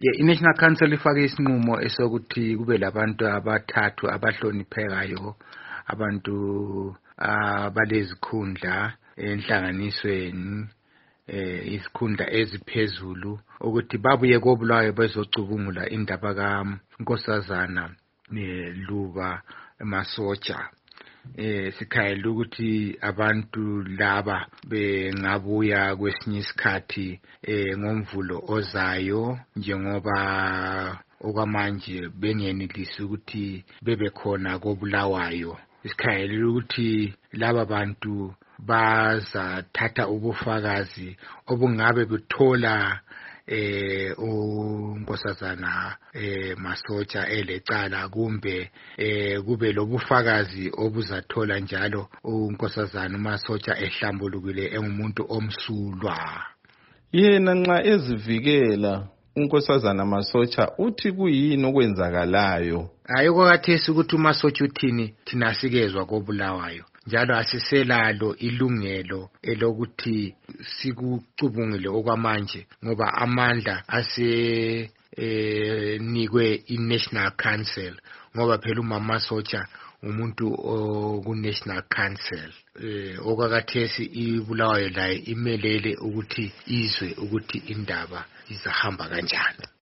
I-National Council ifake isinqumo esokuthi kube labantu abathathu abahloniphekayo, abantu abalezikhundla enhlanganisweni izikhundla eziphezulu ukuthi babuye koBulawayo bezocubungula indaba kaNkosazana Luba Masotsha. Sikhayela ukuthi abantu laba bengabuya kwesinye isikhathi ngomvulo ozayo, njengoba okwamanje bengenelisi ukuthi bebe khona koBulawayo. Sikhayela ukuthi laba bantu bazathatha ubufakazi obungabe buthola uNkosazana Masotsha elecala, kumbe kube lobufakazi obuzathola njalo uNkosazana Masotsha ehlambulukile engumuntu omsulwa. Yena nxa ezivikela uNkosazana Masotsha uthi kuyini okwenzakalayo? Ayikho ukuthi uMasotsha uthini thina sikezwa koBulawayo, njalo asiselalo ilungelo elokuthi sikucubungule okwamanje ngoba amandla asenikwe i-National Council, ngoba phela uMasotsha umuntu ku-National Council. Okwakhathesi iBulawayo laye imelele ukuthi izwe ukuthi indaba izahamba kanjani.